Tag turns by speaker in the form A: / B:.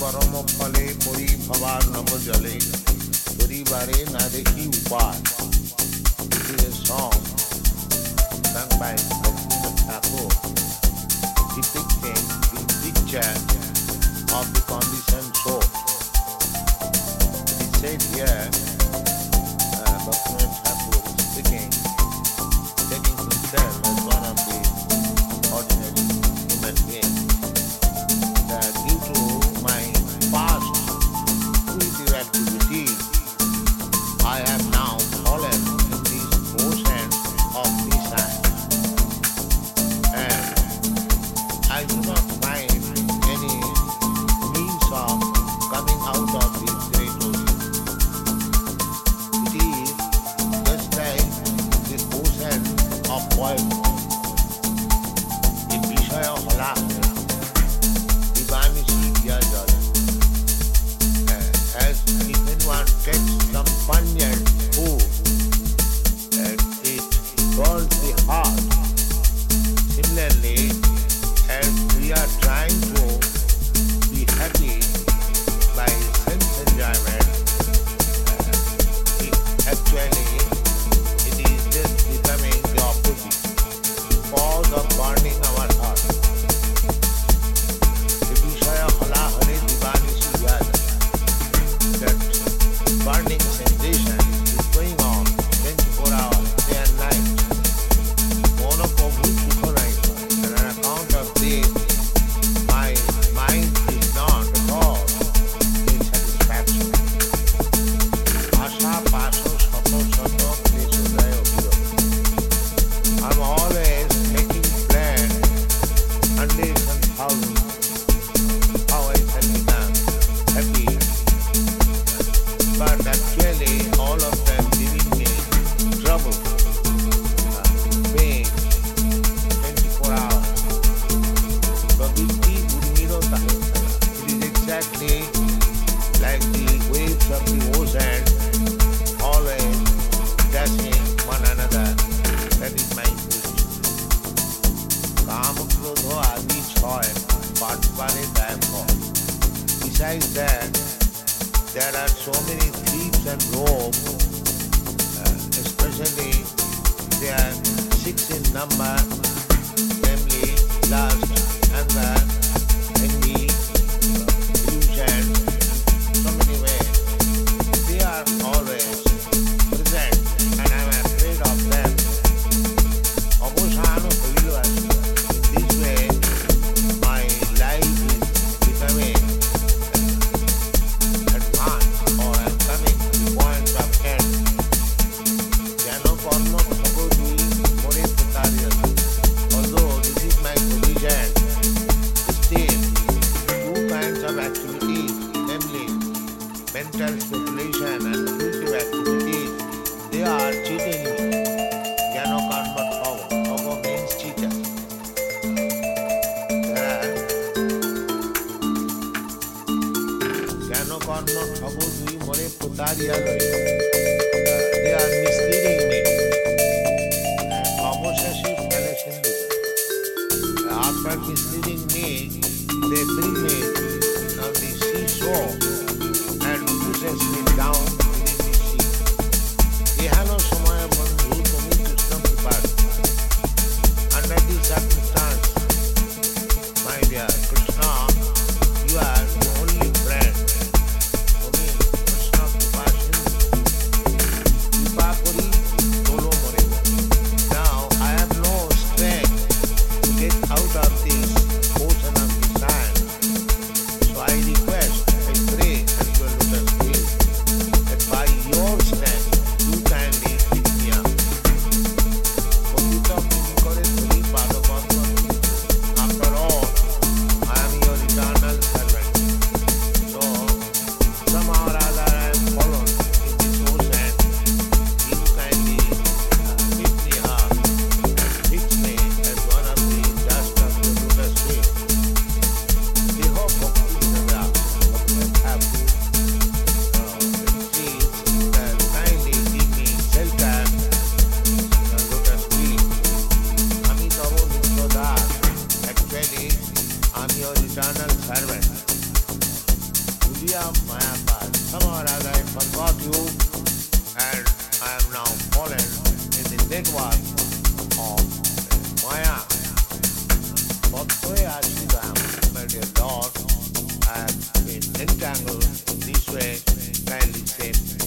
A: করম ফলে পরিভবার নব জলে পরিবারে না দেখি উপায় It is a song sung by Bhaktivinoda Thakur depicting the picture of the conditioned soul. It is said here, Bhaktivinoda Thakur is speaking, taking himself as one of the ordinary human beings. That due to my past creative activity, I have now fallen in this ocean of desire. And I do not find any means of coming out of this great ocean. It is just like this ocean of poison. In Vishaya Hala, Divanisi Yajal. As if anyone takes some pungent food, and it burns the heart. Similarly, as we are trying to be happy by sense enjoyment, actually it is just becoming the opposite, cause of burning our heart. The Vishaya Hala Hare Divanisi Yada. That burning sensation is going on 24 hours, day and night. Mono Prabhu Sukha Nahi Paye. And on account of this, my mind is not at all in satisfaction. Asha Paso Sato Sato Klesho Dayo Hiro. I'm always making plans, hundreds and thousands, how I can become happy. But actually all of them giving me trouble, pain, 24 hours. Pravritti Urmirota. It is exactly like the waves of the ocean, always dashing one another. That is my position. Kam, Krodho, Adi, Choy, Patpare, Dayapur. Besides that, there are so many thieves and rogues, especially they are 6 in number, namely lust, anger, envy, illusion, so many ways. They are always present and I am afraid of them. Abosano Kavilu Asya. In this way, my life is becoming advanced, or I'm coming to the point of end. Jano Karma Bhavo Dui More Putariya. Although this is my position, still two kinds of activities, namely mental speculation and creative activities, they are cheating me. Jano Karma Bhavo. Bhavo means teacher. Jano Karma Bhavo Dui More Putariya. They are misleading me. Obsessive fallacious. After misleading me, they bring me on the seashore and pushes me down within the sea. Ehano Samaya Bandhu Tumi Krishna Pripad. Under this circumstance, my dear Krishna, you are the only friend. Tumi Krishna Pripad Kripa Kori Tolo More. Now I have no strength to get out of this ocean of desire. So I request, I pray at your lotus feet that Dear Mayapad, somehow or other I forgot you and I am now fallen in the network of Maya. What way I see them, my dear Lord, I have been entangled in this way, kindly say